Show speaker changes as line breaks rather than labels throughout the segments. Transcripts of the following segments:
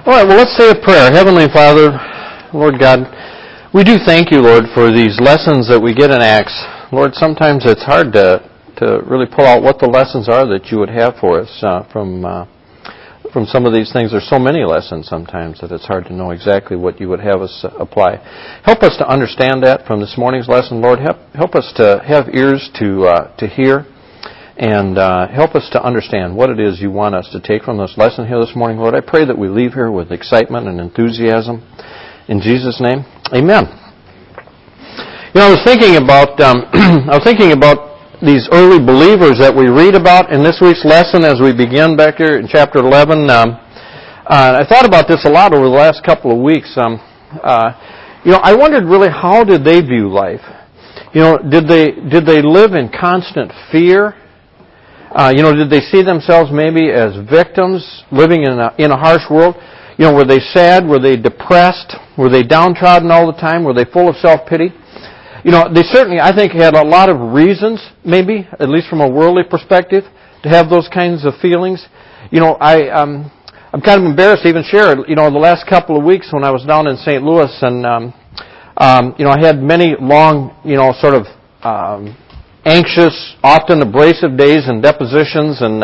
All right, well, let's say a prayer. Heavenly Father, Lord God, we do thank you, Lord, for these lessons that we get in Acts. Lord, sometimes it's hard to really pull out what the lessons are that you would have for us from some of these things. There's so many lessons sometimes that it's hard to know exactly what you would have us apply. Help us to understand that from this morning's lesson, Lord. Help us to have ears to hear. And help us to understand what it is you want us to take from this lesson here this morning, Lord. I pray that we leave here with excitement and enthusiasm. In Jesus' name, amen. You know, I was thinking about these early believers that we read about in this week's lesson as we begin back here in chapter 11. I thought about this a lot over the last couple of weeks. I wondered really, how did they view life? You know, did they live in constant fear? Did they see themselves maybe as victims living in a harsh world? You know, were they sad? Were they depressed? Were they downtrodden all the time? Were they full of self-pity? You know, they certainly, I think, had a lot of reasons, maybe, at least from a worldly perspective, to have those kinds of feelings. You know, I'm kind of embarrassed to even share it. You know, the last couple of weeks when I was down in St. Louis, and I had many long, sort of anxious, often abrasive days and depositions, and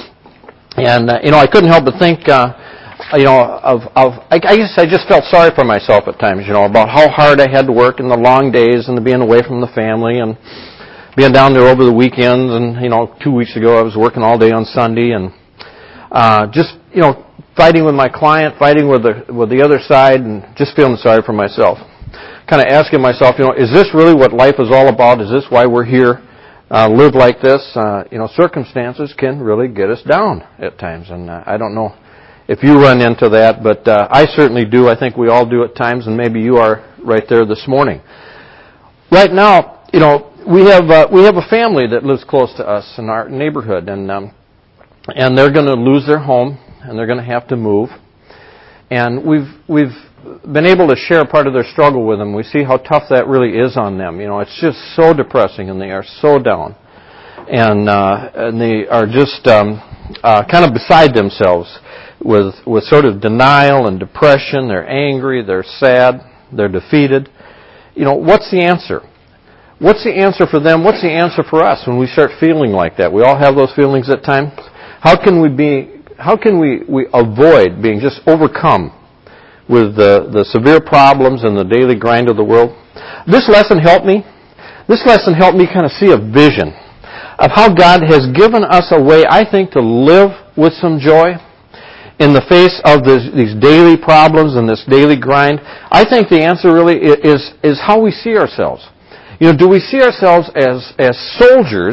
I couldn't help but think, I guess I just felt sorry for myself at times, about how hard I had to work in the long days and being away from the family and being down there over the weekends. And 2 weeks ago I was working all day on Sunday and just fighting with my client, fighting with the other side, and just feeling sorry for myself. Kind of asking myself, is this really what life is all about? Is this why we're here? Live like this? Circumstances can really get us down at times, and I don't know if you run into that, but I certainly do. I think we all do at times, and maybe you are right there this morning. Right now, we have a family that lives close to us in our neighborhood, and they're going to lose their home, and they're going to have to move. And we've been able to share part of their struggle with them. We see how tough that really is on them. It's just so depressing, and they are so down, and they are just kind of beside themselves with sort of denial and depression. They're angry, they're sad, they're defeated. What's the answer? What's the answer for them? What's the answer for us when we start feeling like that? We all have those feelings at times. How can we avoid being just overcome with the severe problems and the daily grind of the world? This lesson helped me. This lesson helped me kind of see a vision of how God has given us a way, I think, to live with some joy in the face of these daily problems and this daily grind. I think the answer really is how we see ourselves. Do we see ourselves as soldiers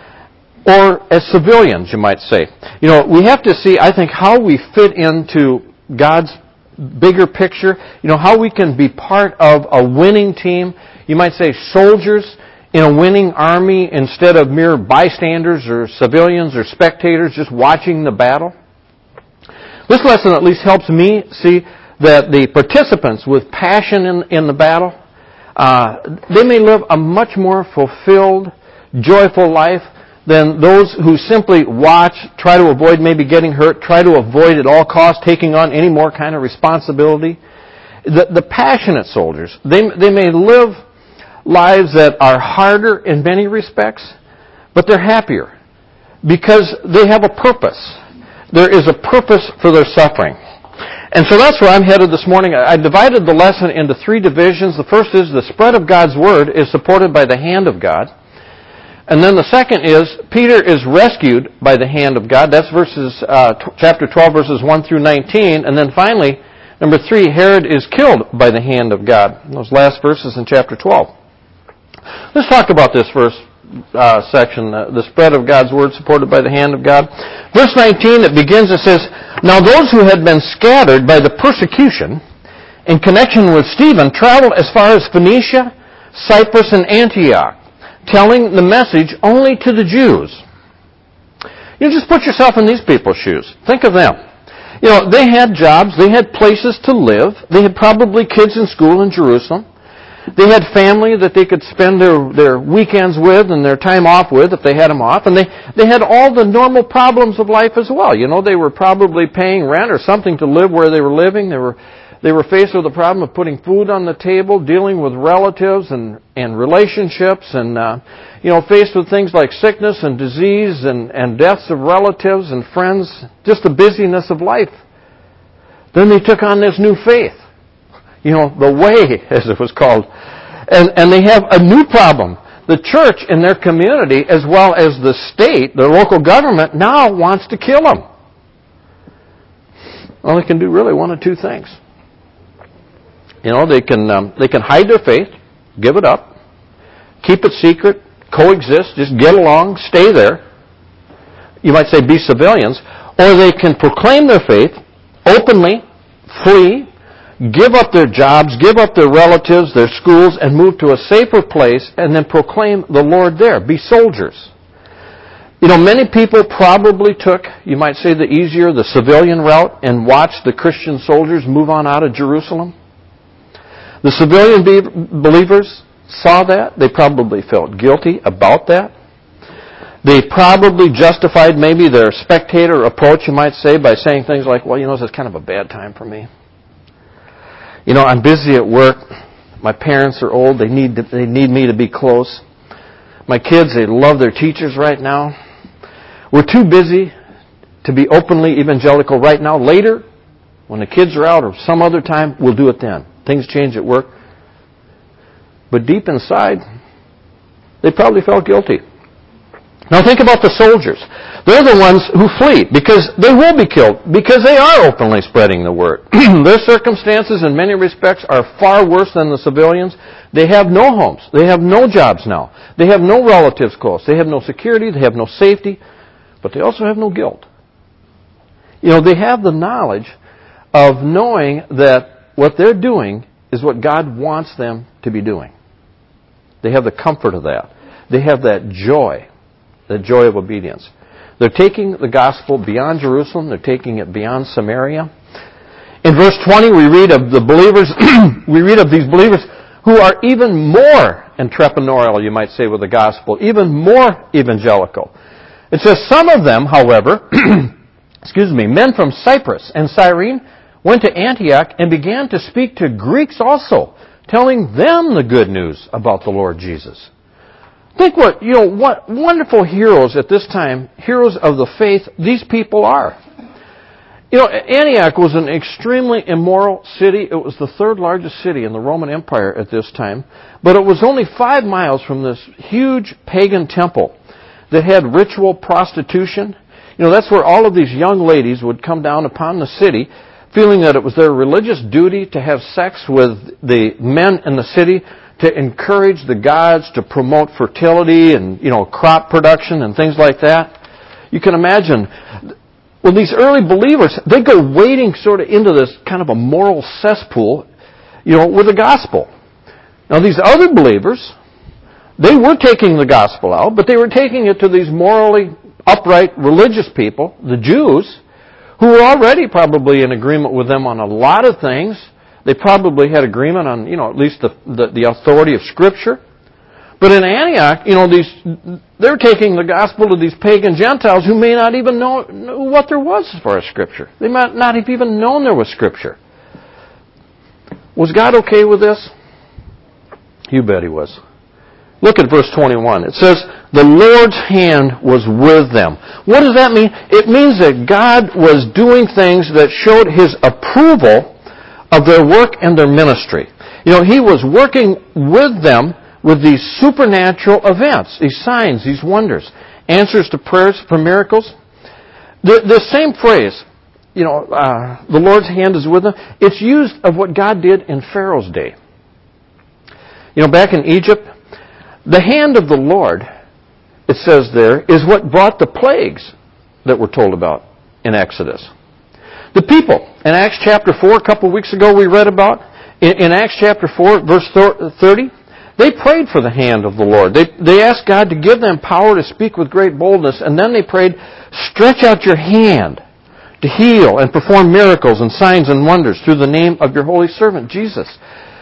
or as civilians, you might say? We have to see, I think, how we fit into God's bigger picture, how we can be part of a winning team. You might say soldiers in a winning army instead of mere bystanders or civilians or spectators just watching the battle. This lesson at least helps me see that the participants with passion in the battle, they may live a much more fulfilled, joyful life than those who simply watch, try to avoid maybe getting hurt, try to avoid at all costs taking on any more kind of responsibility. The passionate soldiers, they may live lives that are harder in many respects, but they're happier because they have a purpose. There is a purpose for their suffering. And so that's where I'm headed this morning. I divided the lesson into 3 divisions. The first is the spread of God's Word is supported by the hand of God. And then the second is Peter is rescued by the hand of God. That's chapter 12, verses 1 through 19. And then finally, number 3, Herod is killed by the hand of God. Those last verses in chapter 12. Let's talk about this first section, the spread of God's Word supported by the hand of God. Verse 19, it begins, it says, "Now those who had been scattered by the persecution in connection with Stephen traveled as far as Phoenicia, Cyprus, and Antioch, telling the message only to the Jews." Just put yourself in these people's shoes. Think of them. They had jobs, they had places to live, they had probably kids in school in Jerusalem. They had family that they could spend their weekends with and their time off with if they had them off. And they had all the normal problems of life as well. You know, they were probably paying rent or something to live where they were living. They were faced with the problem of putting food on the table, dealing with relatives and relationships, and faced with things like sickness and disease and deaths of relatives and friends, just the busyness of life. Then they took on this new faith, the way, as it was called, and they have a new problem. The church in their community, as well as the state, their local government, now wants to kill them. Well, they can do really one of two things. They can hide their faith, give it up, keep it secret, coexist, just get along, stay there. You might say be civilians. Or they can proclaim their faith openly, flee, give up their jobs, give up their relatives, their schools, and move to a safer place and then proclaim the Lord there. Be soldiers. Many people probably took, you might say, the civilian route and watched the Christian soldiers move on out of Jerusalem. The civilian believers saw that. They probably felt guilty about that. They probably justified maybe their spectator approach, you might say, by saying things like, well, this is kind of a bad time for me. I'm busy at work. My parents are old. They need me to be close. My kids, they love their teachers right now. We're too busy to be openly evangelical right now. Later, when the kids are out or some other time, we'll do it then. Things change at work. But deep inside, they probably felt guilty. Now think about the soldiers. They're the ones who flee because they will be killed because they are openly spreading the word. Their circumstances in many respects are far worse than the civilians. They have no homes. They have no jobs now. They have no relatives close. They have no security. They have no safety. But they also have no guilt. They have the knowledge of knowing that what they're doing is what God wants them to be doing. They have the comfort of that. They have that joy of obedience. They're taking the gospel beyond Jerusalem. They're taking it beyond Samaria. In verse 20, we read of the believers, we read of these believers who are even more entrepreneurial, you might say, with the gospel, even more evangelical. It says, some of them, however, men from Cyprus and Cyrene, went to Antioch and began to speak to Greeks also, telling them the good news about the Lord Jesus. Think what wonderful heroes at this time, heroes of the faith, these people are. Antioch was an extremely immoral city. It was the third largest city in the Roman Empire at this time, but it was only 5 miles from this huge pagan temple that had ritual prostitution. That's where all of these young ladies would come down upon the city, feeling that it was their religious duty to have sex with the men in the city to encourage the gods to promote fertility and, crop production and things like that. You can imagine, well, these early believers, they go wading sort of into this kind of a moral cesspool, with the gospel. Now, these other believers, they were taking the gospel out, but they were taking it to these morally upright religious people, the Jews, who were already probably in agreement with them on a lot of things. They probably had agreement on, at least the authority of Scripture. But in Antioch, they're taking the gospel to these pagan Gentiles who may not even know what there was as far as Scripture. They might not have even known there was Scripture. Was God okay with this? You bet He was. Look at verse 21. It says, the Lord's hand was with them. What does that mean? It means that God was doing things that showed His approval of their work and their ministry. He was working with them with these supernatural events, these signs, these wonders, answers to prayers for miracles. The same phrase, the Lord's hand is with them, it's used of what God did in Pharaoh's day. Back in Egypt, the hand of the Lord, it says there, is what brought the plagues that we're told about in Exodus. The people, in Acts chapter 4, a couple of weeks ago we read about, in Acts chapter 4, verse 30, they prayed for the hand of the Lord. They asked God to give them power to speak with great boldness, and then they prayed, stretch out your hand to heal and perform miracles and signs and wonders through the name of your holy servant, Jesus.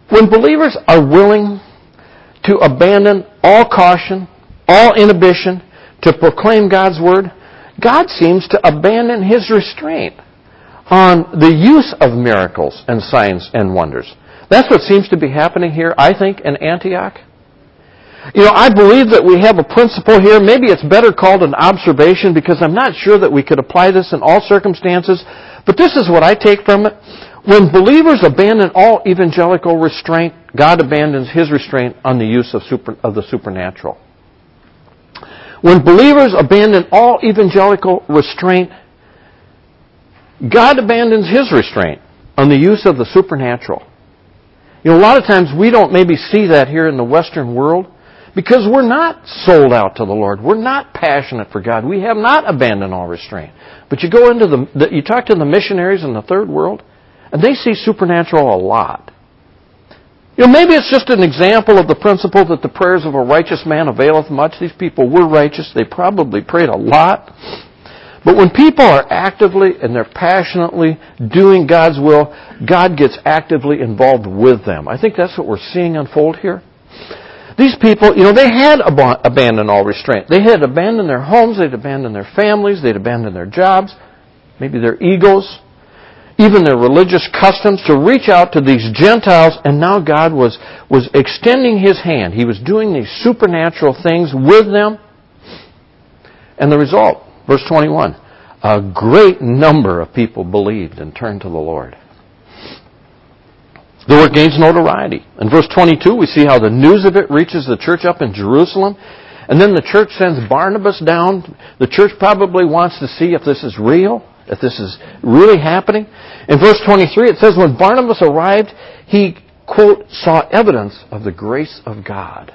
When believers are willing to abandon all caution, all inhibition, to proclaim God's Word, God seems to abandon His restraint on the use of miracles and signs and wonders. That's what seems to be happening here, I think, in Antioch. I believe that we have a principle here. Maybe it's better called an observation, because I'm not sure that we could apply this in all circumstances. But this is what I take from it. When believers abandon all evangelical restraint, God abandons His restraint on the use of the supernatural. When believers abandon all evangelical restraint, God abandons His restraint on the use of the supernatural. A lot of times we don't maybe see that here in the Western world, because we're not sold out to the Lord. We're not passionate for God. We have not abandoned all restraint. But you go into you talk to the missionaries in the third world, and they see supernatural a lot. Maybe it's just an example of the principle that the prayers of a righteous man availeth much. These people were righteous. They probably prayed a lot. But when people are actively and they're passionately doing God's will, God gets actively involved with them. I think that's what we're seeing unfold here. These people, they had abandoned all restraint. They had abandoned their homes, they'd abandoned their families, they'd abandoned their jobs, maybe their egos, even their religious customs, to reach out to these Gentiles, and now God was extending His hand. He was doing these supernatural things with them. And the result, verse 21, a great number of people believed and turned to the Lord. The work gains notoriety. In verse 22, we see how the news of it reaches the church up in Jerusalem. And then the church sends Barnabas down. The church probably wants to see if this is real, if this is really happening. In verse 23, it says, when Barnabas arrived, he, quote, saw evidence of the grace of God.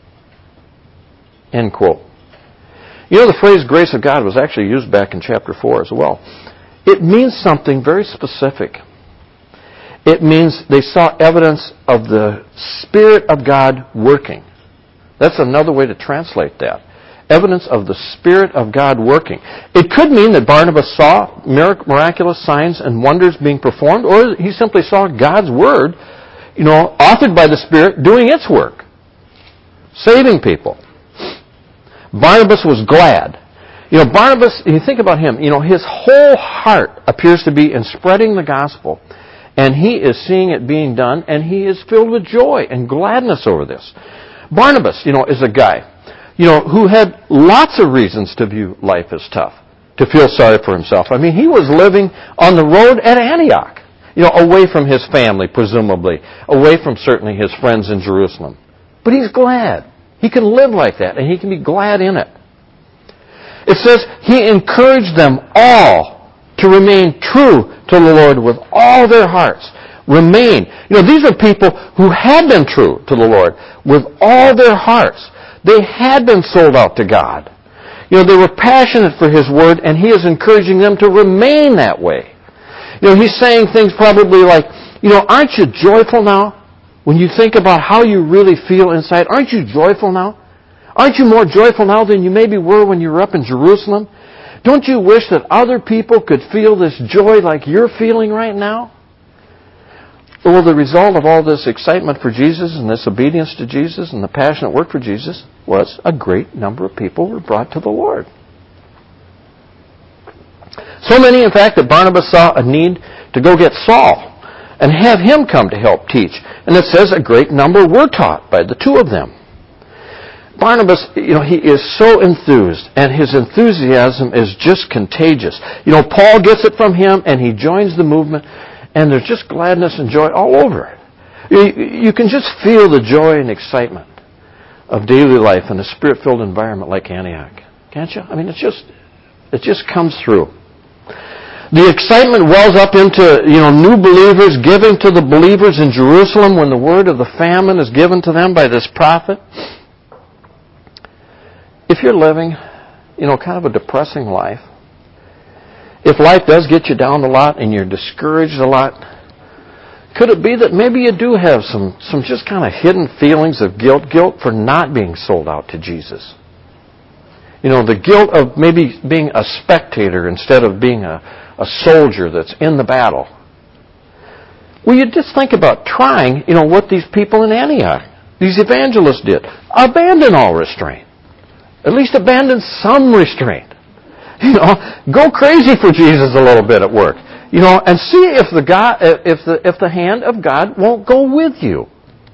End quote. The phrase grace of God was actually used back in chapter 4 as well. It means something very specific. It means they saw evidence of the Spirit of God working. That's another way to translate that. Evidence of the Spirit of God working. It could mean that Barnabas saw miraculous signs and wonders being performed, or he simply saw God's Word, authored by the Spirit, doing its work, saving people. Barnabas was glad. Barnabas, you think about him, his whole heart appears to be in spreading the gospel. And he is seeing it being done, and he is filled with joy and gladness over this. Barnabas, is a guy, who had lots of reasons to view life as tough, to feel sorry for himself. I mean, he was living on the road at Antioch, away from his family, presumably, away from certainly his friends in Jerusalem. But he's glad. He can live like that, and he can be glad in it. It says he encouraged them all to remain true to the Lord with all their hearts. Remain. These are people who had been true to the Lord with all their hearts. They had been sold out to God. They were passionate for His Word, and He is encouraging them to remain that way. He's saying things probably like, aren't you joyful now? When you think about how you really feel inside, aren't you joyful now? Aren't you more joyful now than you maybe were when you were up in Jerusalem? Don't you wish that other people could feel this joy like you're feeling right now? Well, the result of all this excitement for Jesus and this obedience to Jesus and the passionate work for Jesus was a great number of people were brought to the Lord. So many, in fact, that Barnabas saw a need to go get Saul and have him come to help teach. And it says a great number were taught by the two of them. Barnabas, he is so enthused, and his enthusiasm is just contagious. Paul gets it from him, and he joins the movement, and there's just gladness and joy all over it. You can just feel the joy and excitement of daily life in a Spirit-filled environment like Antioch. Can't you? I mean, it just comes through. The excitement wells up into, new believers giving to the believers in Jerusalem when the word of the famine is given to them by this prophet. If you're living, kind of a depressing life, if life does get you down a lot and you're discouraged a lot, could it be that maybe you do have some just kind of hidden feelings of guilt for not being sold out to Jesus? The guilt of maybe being a spectator instead of being a soldier that's in the battle. Well, you just think about trying, what these people in Antioch, these evangelists did. Abandon all restraint. At least abandon some restraint. Go crazy for Jesus a little bit at work. And see if the hand of God won't go with you.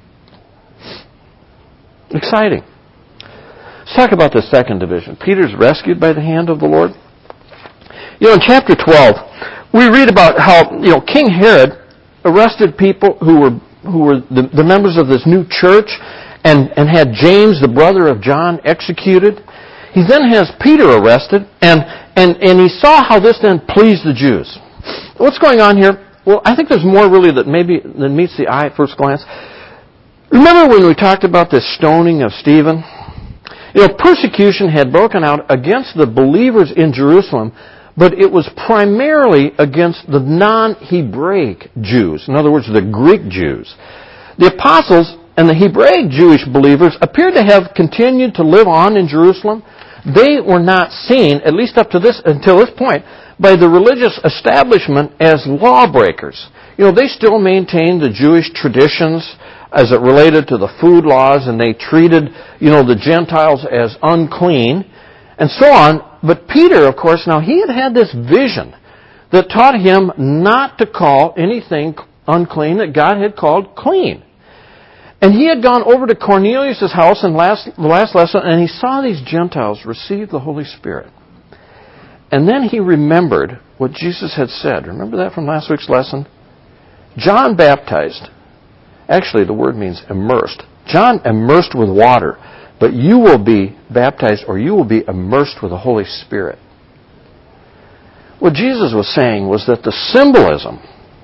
Exciting. Let's talk about the second division. Peter's rescued by the hand of the Lord. In chapter 12, we read about how, King Herod arrested people who were the members of this new church and had James, the brother of John, executed. He then has Peter arrested, and he saw how this then pleased the Jews. What's going on here? Well, I think there's more really than meets the eye at first glance. Remember when we talked about this stoning of Stephen? Persecution had broken out against the believers in Jerusalem, but it was primarily against the non-Hebraic Jews. In other words, the Greek Jews. The apostles and the Hebraic Jewish believers appeared to have continued to live on in Jerusalem. They were not seen, at least until this point, by the religious establishment as lawbreakers. They still maintained the Jewish traditions as it related to the food laws, and they treated, the Gentiles as unclean, and so on. But Peter, of course, now he had this vision that taught him not to call anything unclean that God had called clean. And he had gone over to Cornelius' house in the last lesson, and he saw these Gentiles receive the Holy Spirit. And then he remembered what Jesus had said. Remember that from last week's lesson? John baptized. Actually, the word means immersed. John immersed with water, but you will be baptized, or you will be immersed with the Holy Spirit. What Jesus was saying was that the symbolism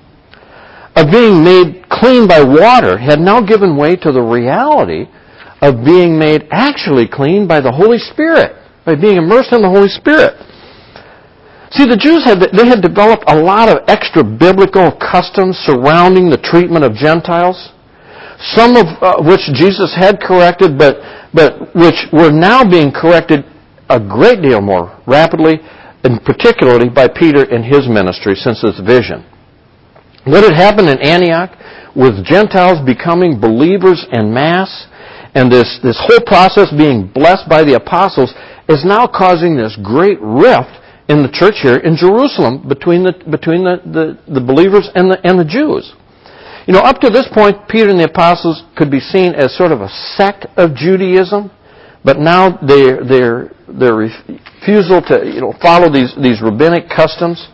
of being made clean by water had now given way to the reality of being made actually clean by the Holy Spirit, by being immersed in the Holy Spirit. See, the Jews had developed a lot of extra biblical customs surrounding the treatment of Gentiles, some of which Jesus had corrected, but which were now being corrected a great deal more rapidly, and particularly by Peter in his ministry since his vision. What had happened in Antioch with Gentiles becoming believers en masse, and this whole process being blessed by the apostles, is now causing this great rift in the church here in Jerusalem between the believers and the Jews. Up to this point, Peter and the apostles could be seen as sort of a sect of Judaism, but now their refusal to follow these rabbinic customs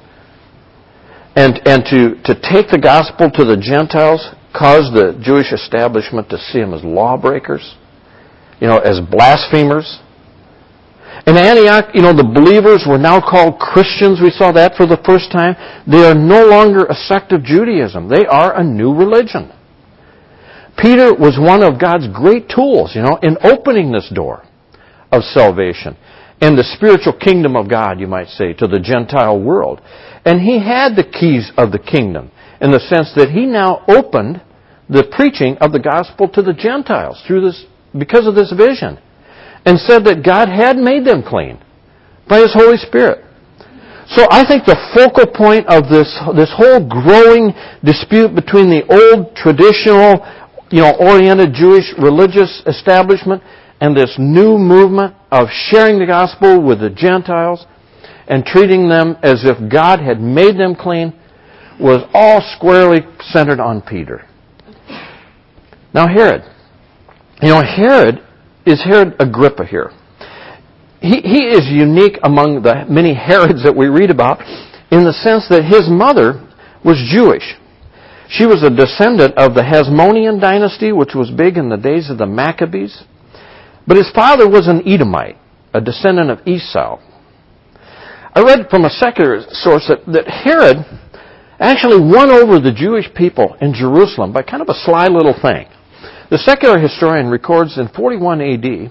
and to take the gospel to the Gentiles caused the Jewish establishment to see them as lawbreakers, as blasphemers. In Antioch, the believers were now called Christians. We saw that for the first time. They are no longer a sect of Judaism. They are a new religion. Peter was one of God's great tools, in opening this door of salvation and the spiritual kingdom of God, you might say, to the Gentile world. And he had the keys of the kingdom in the sense that he now opened the preaching of the gospel to the Gentiles because of this vision, and said that God had made them clean by His Holy Spirit. So I think the focal point of this whole growing dispute between the old traditional, oriented Jewish religious establishment and this new movement of sharing the gospel with the Gentiles and treating them as if God had made them clean was all squarely centered on Peter. Now Herod. Herod is Herod Agrippa here. He is unique among the many Herods that we read about in the sense that his mother was Jewish. She was a descendant of the Hasmonean dynasty, which was big in the days of the Maccabees. But his father was an Edomite, a descendant of Esau. I read from a secular source that Herod actually won over the Jewish people in Jerusalem by kind of a sly little thing. The secular historian records in 41 A.D.,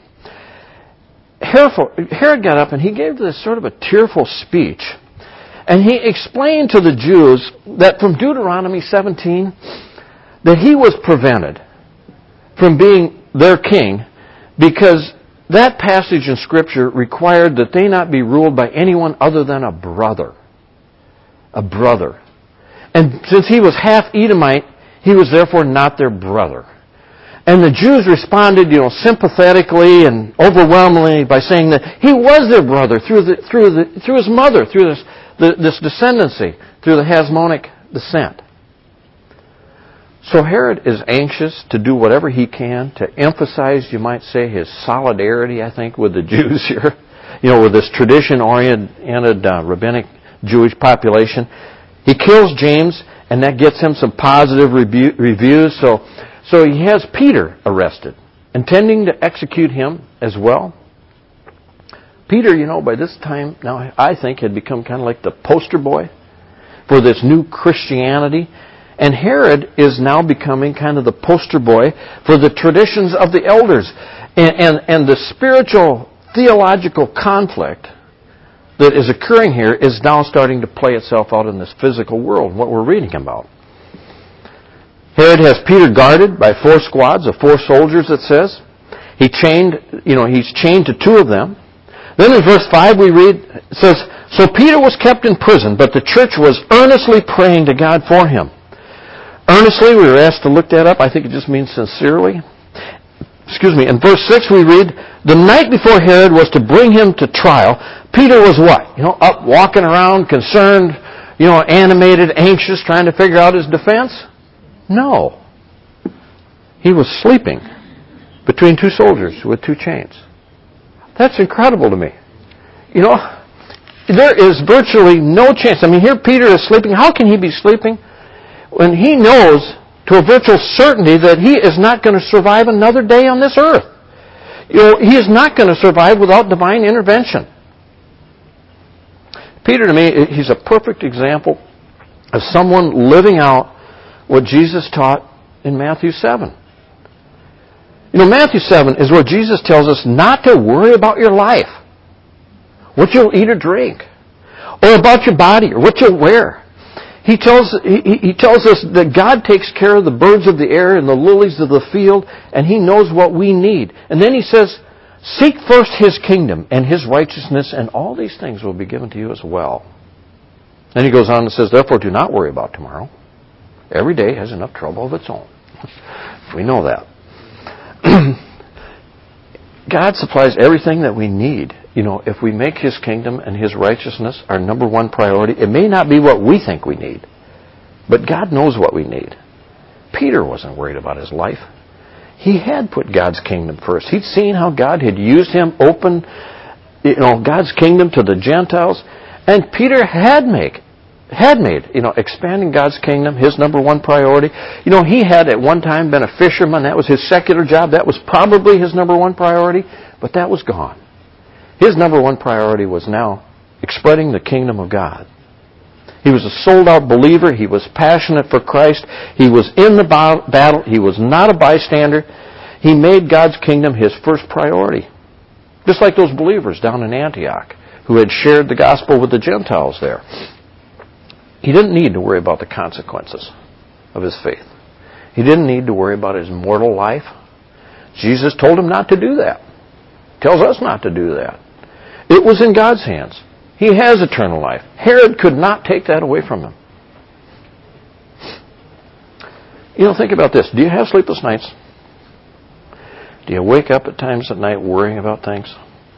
Herod got up and he gave this sort of a tearful speech. And he explained to the Jews that from Deuteronomy 17, that he was prevented from being their king because that passage in Scripture required that they not be ruled by anyone other than a brother. A brother. And since he was half Edomite, He was therefore not their brother. And the Jews responded, sympathetically and overwhelmingly by saying that he was their brother through his mother, through this descendancy, through the Hasmonic descent. So Herod is anxious to do whatever he can to emphasize, you might say, his solidarity, I think, with the Jews here. With this tradition-oriented rabbinic Jewish population. He kills James, and that gets him some positive reviews. So he has Peter arrested, intending to execute him as well. Peter, by this time, now I think, had become kind of like the poster boy for this new Christianity. And Herod is now becoming kind of the poster boy for the traditions of the elders. And the spiritual, theological conflict that is occurring here is now starting to play itself out in this physical world, what we're reading about. Herod has Peter guarded by 4 squads of 4 soldiers, it says. He's chained to 2 of them. Then in verse 5 we read, it says, "So Peter was kept in prison, but the church was earnestly praying to God for him." Earnestly, we were asked to look that up. I think it just means sincerely. In verse 6 we read, "The night before Herod was to bring him to trial, Peter was" what? Up walking around, concerned, animated, anxious, trying to figure out his defense? No. He was sleeping between 2 soldiers with 2 chains. That's incredible to me. There is virtually no chance. Here Peter is sleeping. How can he be sleeping when he knows to a virtual certainty that he is not going to survive another day on this earth? He is not going to survive without divine intervention. Peter, to me, he's a perfect example of someone living out what Jesus taught in Matthew 7. Matthew 7 is where Jesus tells us not to worry about your life, what you'll eat or drink, or about your body or what you'll wear. He tells us that God takes care of the birds of the air and the lilies of the field, and He knows what we need. And then He says, seek first His kingdom and His righteousness, and all these things will be given to you as well. Then He goes on and says, therefore do not worry about tomorrow. Every day has enough trouble of its own. We know that. God supplies everything that we need. If we make His kingdom and His righteousness our number one priority, it may not be what we think we need, but God knows what we need. Peter wasn't worried about his life. He had put God's kingdom first. He'd seen how God had used him, open God's kingdom to the Gentiles, and Peter had made expanding God's kingdom his number one priority. He had at one time been a fisherman. That was his secular job. That was probably his number one priority, but that was gone. His number one priority was now spreading the kingdom of God. He was a sold-out believer. He was passionate for Christ. He was in the battle. He was not a bystander. He made God's kingdom his first priority. Just like those believers down in Antioch who had shared the gospel with the Gentiles there. He didn't need to worry about the consequences of his faith. He didn't need to worry about his mortal life. Jesus told him not to do that. Tells us not to do that. It was in God's hands. He has eternal life. Herod could not take that away from him. Think about this. Do you have sleepless nights? Do you wake up at times at night worrying about things?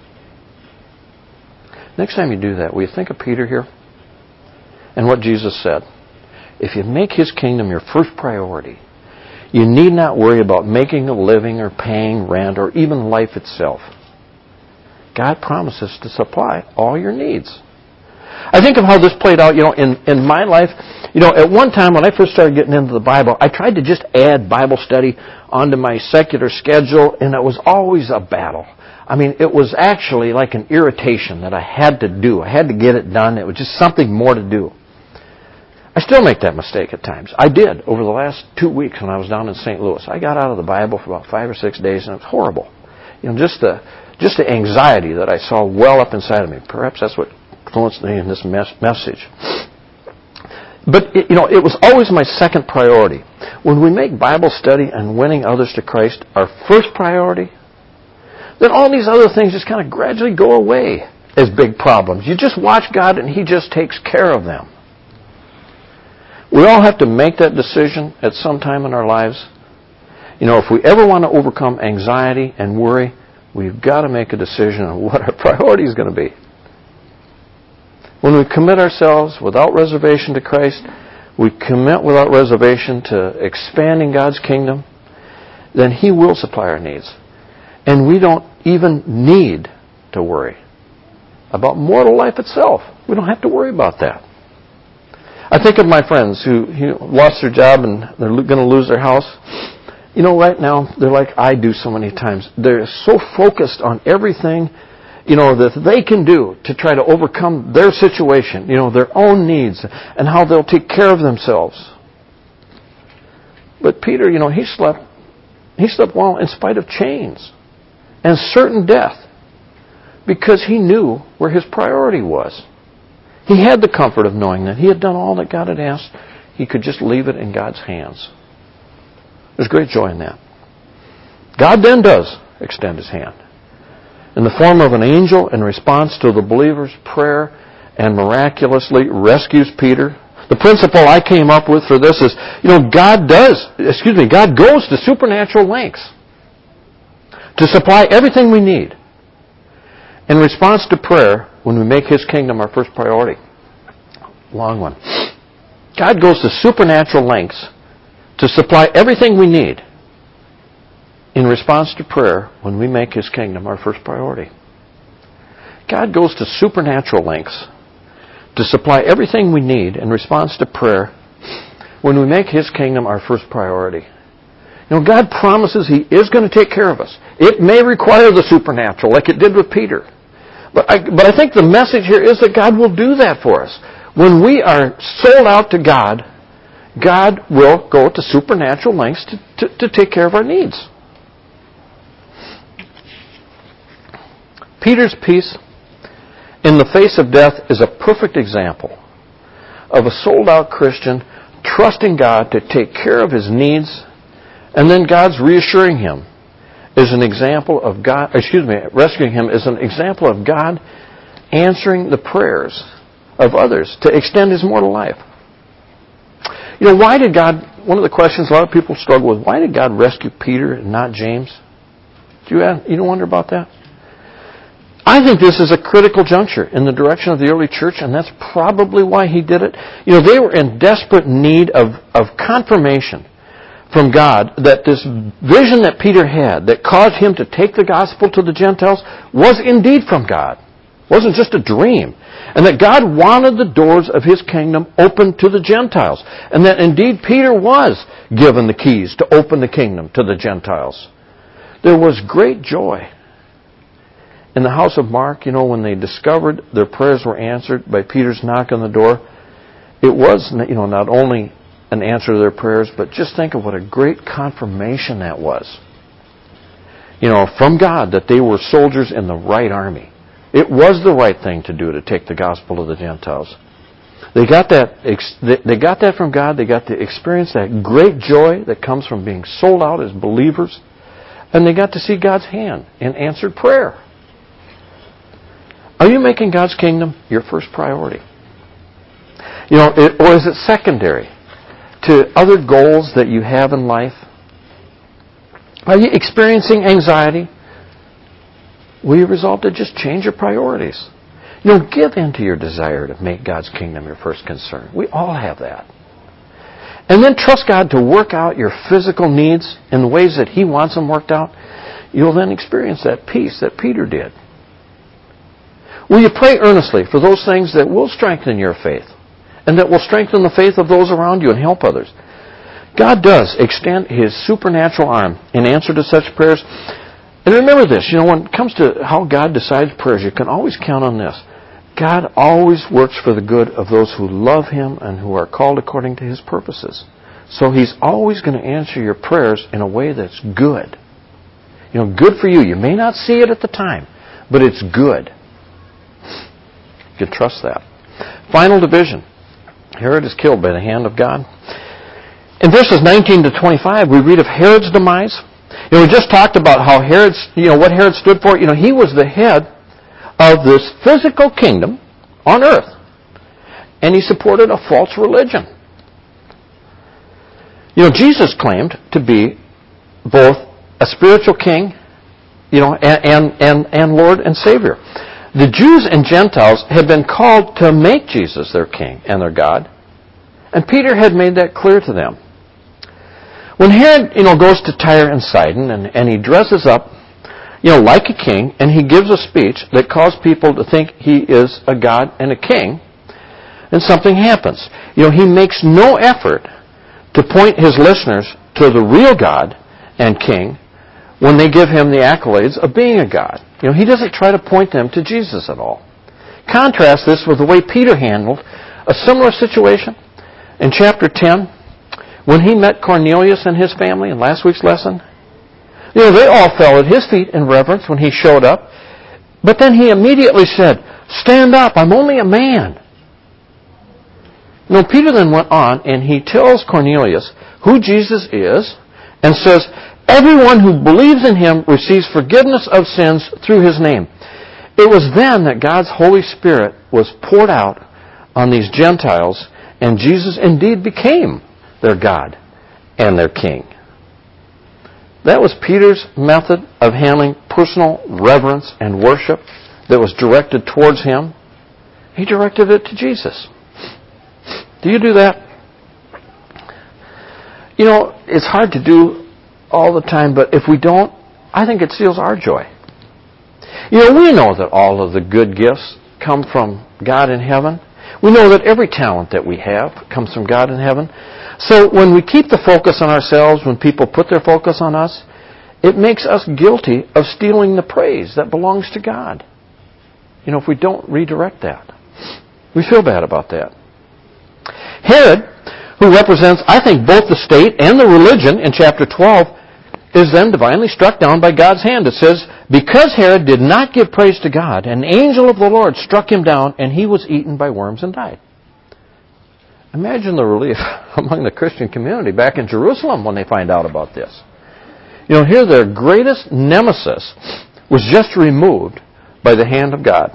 Next time you do that, will you think of Peter here? And what Jesus said. If you make His kingdom your first priority, you need not worry about making a living or paying rent or even life itself. God promises to supply all your needs. I think of how this played out, in my life. At one time when I first started getting into the Bible, I tried to just add Bible study onto my secular schedule, and it was always a battle. It was actually like an irritation that I had to do. I had to get it done. It was just something more to do. I still make that mistake at times. I did over the last 2 weeks when I was down in St. Louis. I got out of the Bible for about 5 or 6 days, and it was horrible. Just the anxiety that I saw well up inside of me. Perhaps that's what influenced me in this message. But, it was always my second priority. When we make Bible study and winning others to Christ our first priority, then all these other things just kind of gradually go away as big problems. You just watch God and He just takes care of them. We all have to make that decision at some time in our lives. If we ever want to overcome anxiety and worry, we've got to make a decision on what our priority is going to be. When we commit ourselves without reservation to Christ, we commit without reservation to expanding God's kingdom, then He will supply our needs. And we don't even need to worry about mortal life itself. We don't have to worry about that. I think of my friends who lost their job and they're going to lose their house. Right now, they're like I do so many times. They're so focused on everything, that they can do to try to overcome their situation, their own needs, and how they'll take care of themselves. But Peter, he slept well in spite of chains and certain death because he knew where his priority was. He had the comfort of knowing that he had done all that God had asked. He could just leave it in God's hands. There's great joy in that. God then does extend His hand in the form of an angel in response to the believer's prayer and miraculously rescues Peter. The principle I came up with for this is, God goes to supernatural lengths to supply everything we need in response to prayer when we make His kingdom our first priority. Long one. God goes to supernatural lengths to supply everything we need in response to prayer when we make His kingdom our first priority. God goes to supernatural lengths to supply everything we need in response to prayer when we make His kingdom our first priority. God promises He is going to take care of us. It may require the supernatural, like it did with Peter. But I think the message here is that God will do that for us. When we are sold out to God, God will go to supernatural lengths to take care of our needs. Peter's peace in the face of death is a perfect example of a sold-out Christian trusting God to take care of his needs, and then God's reassuring him is an example of God, rescuing him is an example of God answering the prayers of others to extend his mortal life. Why did God, one of the questions a lot of people struggle with, why did God rescue Peter and not James? You don't wonder about that? I think this is a critical juncture in the direction of the early church, and that's probably why He did it. They were in desperate need of confirmation from God that this vision that Peter had that caused him to take the gospel to the Gentiles was indeed from God. It wasn't just a dream. And that God wanted the doors of His kingdom open to the Gentiles. And that indeed Peter was given the keys to open the kingdom to the Gentiles. There was great joy in the house of Mark, when they discovered their prayers were answered by Peter's knock on the door. It was, not only an answer to their prayers, but just think of what a great confirmation that was. From God that they were soldiers in the right army. It was the right thing to do to take the gospel to the Gentiles. They got that from God. They got to experience that great joy that comes from being sold out as believers. And they got to see God's hand in answered prayer. Are you making God's kingdom your first priority? Or is it secondary to other goals that you have in life? Are you experiencing anxiety? Will you resolve to just change your priorities? Give in to your desire to make God's kingdom your first concern. We all have that. And then trust God to work out your physical needs in the ways that He wants them worked out. You'll then experience that peace that Peter did. Will you pray earnestly for those things that will strengthen your faith and that will strengthen the faith of those around you and help others? God does extend His supernatural arm in answer to such prayers. And remember this, when it comes to how God decides prayers, you can always count on this. God always works for the good of those who love Him and who are called according to His purposes. So He's always going to answer your prayers in a way that's good. Good for you. You may not see it at the time, but it's good. You can trust that. Final division. Herod is killed by the hand of God. In verses 19 to 25, we read of Herod's demise. We just talked about how what Herod stood for. He was the head of this physical kingdom on earth. And he supported a false religion. Jesus claimed to be both a spiritual king, and Lord and Savior. The Jews and Gentiles had been called to make Jesus their king and their God, and Peter had made that clear to them. When Herod, goes to Tyre and Sidon, and he dresses up, like a king, and he gives a speech that caused people to think he is a god and a king, and something happens. He makes no effort to point his listeners to the real God and king when they give him the accolades of being a god. He doesn't try to point them to Jesus at all. Contrast this with the way Peter handled a similar situation in chapter 10 when he met Cornelius and his family in last week's lesson. They all fell at his feet in reverence when he showed up, but then he immediately said, "Stand up, I'm only a man." Peter then went on and he tells Cornelius who Jesus is and says, "Everyone who believes in him receives forgiveness of sins through his name." It was then that God's Holy Spirit was poured out on these Gentiles, and Jesus indeed became their God and their king. That was Peter's method of handling personal reverence and worship that was directed towards him. He directed it to Jesus. Do you do that? It's hard to do all the time, but if we don't, I think it steals our joy. We know that all of the good gifts come from God in heaven. We know that every talent that we have comes from God in heaven. So when we keep the focus on ourselves, when people put their focus on us, it makes us guilty of stealing the praise that belongs to God. If we don't redirect that. We feel bad about that. Herod, who represents, I think, both the state and the religion in chapter 12, is then divinely struck down by God's hand. It says, "Because Herod did not give praise to God, an angel of the Lord struck him down, and he was eaten by worms and died." Imagine the relief among the Christian community back in Jerusalem when they find out about this. Here their greatest nemesis was just removed by the hand of God.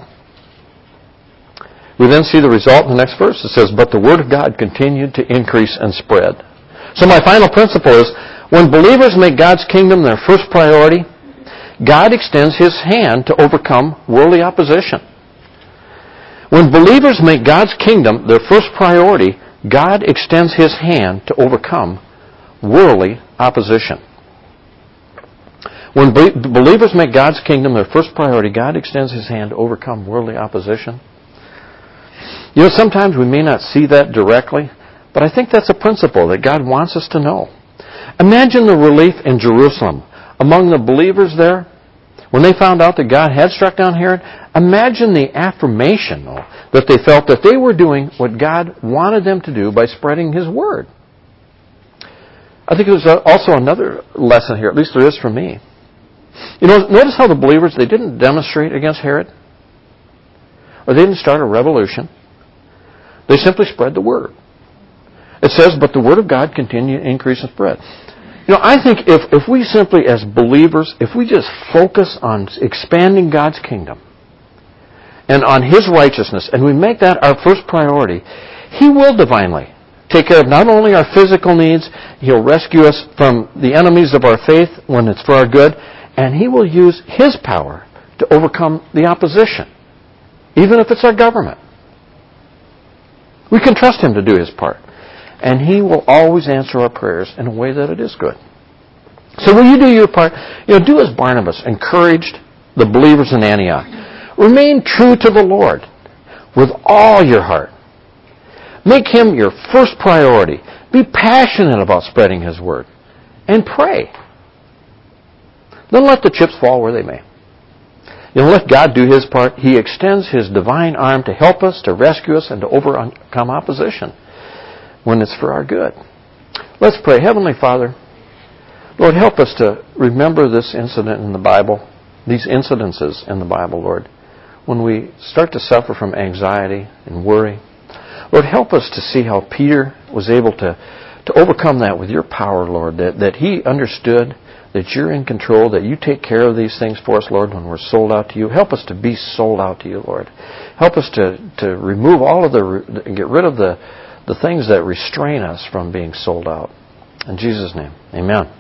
We then see the result in the next verse. It says, "But the word of God continued to increase and spread." So my final principle is, when believers make God's kingdom their first priority, God extends his hand to overcome worldly opposition. When believers make God's kingdom their first priority, God extends his hand to overcome worldly opposition. When believers make God's kingdom their first priority, God extends his hand to overcome worldly opposition. Sometimes we may not see that directly, but I think that's a principle that God wants us to know. Imagine the relief in Jerusalem among the believers there when they found out that God had struck down Herod. Imagine the affirmation, though, that they felt that they were doing what God wanted them to do by spreading his word. I think there's also another lesson here, at least there is for me. Notice how the believers, they didn't demonstrate against Herod, or they didn't start a revolution. They simply spread the word. It says, "But the word of God continued to increase and spread." I think if we simply, as believers, if we just focus on expanding God's kingdom and on his righteousness, and we make that our first priority, he will divinely take care of not only our physical needs, he'll rescue us from the enemies of our faith when it's for our good, and he will use his power to overcome the opposition, even if it's our government. We can trust him to do his part. And he will always answer our prayers in a way that it is good. So will you do your part? Do as Barnabas encouraged the believers in Antioch. Remain true to the Lord with all your heart. Make him your first priority. Be passionate about spreading his word. And pray. Then let the chips fall where they may. Let God do his part. He extends his divine arm to help us, to rescue us, and to overcome opposition when it's for our good. Let's pray. Heavenly Father, Lord, help us to remember this incident in the Bible, these incidences in the Bible, Lord, when we start to suffer from anxiety and worry. Lord, help us to see how Peter was able to overcome that with your power, Lord, that he understood that you're in control, that you take care of these things for us, Lord, when we're sold out to you. Help us to be sold out to you, Lord. Help us to remove all of get rid of the things that restrain us from being sold out. In Jesus' name, amen.